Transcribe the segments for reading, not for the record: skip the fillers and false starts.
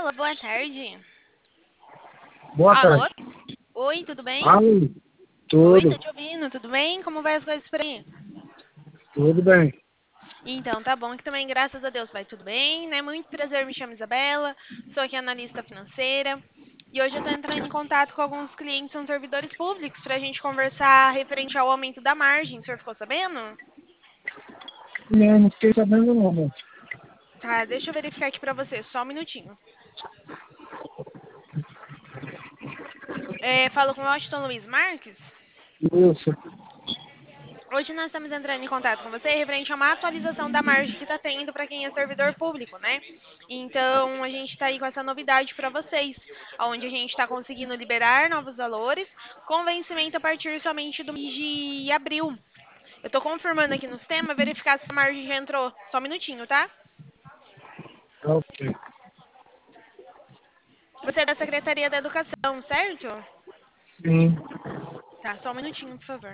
Alô, boa tarde. Boa Alô? tarde. Oi, tudo bem? Alô, Oi, tô tudo, te ouvindo, tudo bem? Como vai as coisas por aí? tudo bem. Então, tá bom que também, graças a Deus, vai tudo bem, né? Muito prazer, me chamo Isabela, sou aqui analista financeira e hoje eu tô entrando em contato com alguns clientes que são servidores públicos pra gente conversar referente ao aumento da margem. O senhor ficou sabendo? Não, não fiquei sabendo não, moço. Tá, deixa eu verificar aqui pra você, só um minutinho. Falo com o Washington Luiz Marques. Isso. Hoje nós estamos entrando em contato com você referente a uma atualização da margem que está tendo para quem é servidor público, né? Então, a gente está aí com essa novidade para vocês, onde a gente está conseguindo liberar novos valores, com vencimento a partir somente do mês de abril. Eu estou confirmando aqui no sistema, verificar se a margem já entrou. Só um minutinho, tá? Tá ok. Você é da Secretaria da Educação, certo? Sim. Tá, só um minutinho, por favor.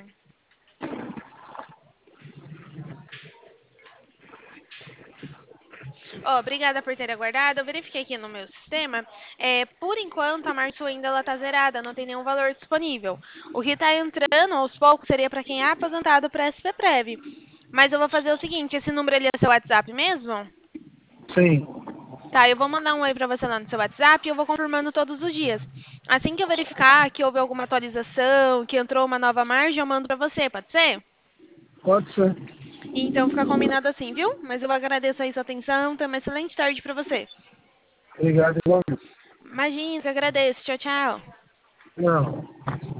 Ó, obrigada por ter aguardado. Eu verifiquei aqui no meu sistema. Por enquanto, a Março ainda ela tá zerada, não tem nenhum valor disponível. O que está entrando aos poucos seria para quem é aposentado para SPPrev. Mas eu vou fazer o seguinte, esse número ali é seu WhatsApp mesmo? Sim. Tá, eu vou mandar um oi para você lá no seu WhatsApp e eu vou confirmando todos os dias. Assim que eu verificar que houve alguma atualização, que entrou uma nova margem, eu mando para você, pode ser? Pode ser. Então fica combinado assim, viu? Mas eu agradeço aí sua atenção. Tenha uma excelente tarde para você. Obrigado igualmente. Imagina, eu agradeço. Tchau, tchau. Não.